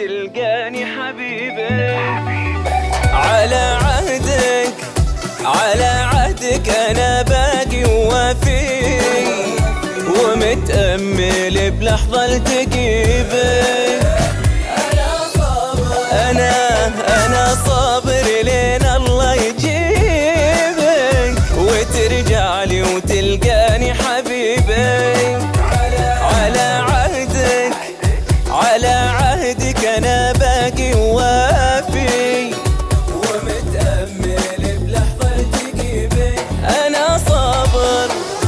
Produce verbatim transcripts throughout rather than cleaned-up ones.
وتلقاني حبيبي. على عهدك على عهدك أنا باقي ووافي، ومتأمل بلحظة التقيبك. أنا صابر أنا أنا صابر لين الله يجيبك، وترجع لي وتلقاني حبيبي. على عهدك على عهدك أنا باقي ووافي، ومتأمل بلحظة التقيبك. أنا صابر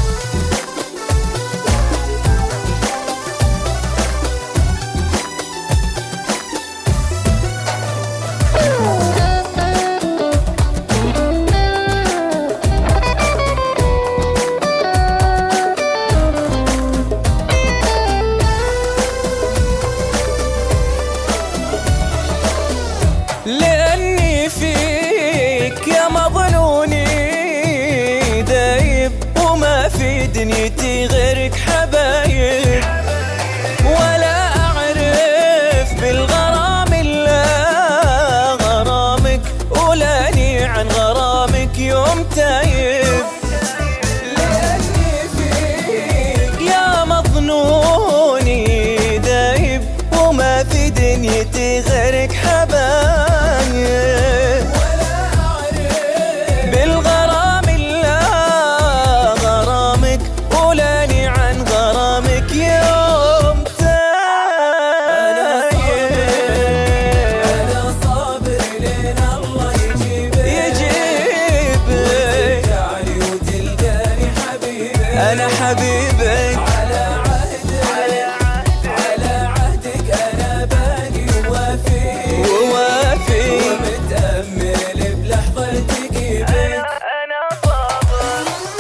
لأني فيك يا مظنوني دايب، وما في دنيتي غيرك حبايب. ولا أعرف بالغرام إلا غرامك، ولاني عن غرامك يوم تايب. لأني فيك يا مظنوني دايب، وما في دنيتي غيرك حبايب. بالغرام إلا غرامك، ولاني عن غرامك يوم تايب. أنا صابر لين الله يجيبك يجيبك، وترجعني وتلقاني حبيبك. أنا حبيبك. على عهدك على عهدك أنا باقي ووافي، ووافي ومتأمل بلحظة تقيبك. أنا صابر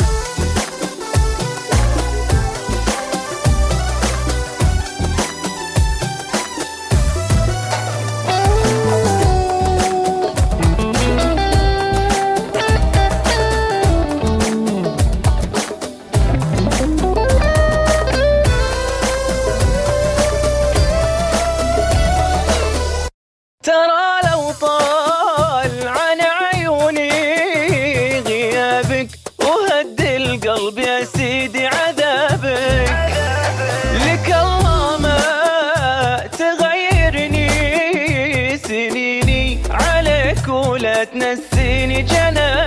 ترى لو طال عن عيوني غيابك، وهد القلب يا سيدي عذابك. لك الله ما تغيرني سنيني عليك، ولا تنسيني جنابك.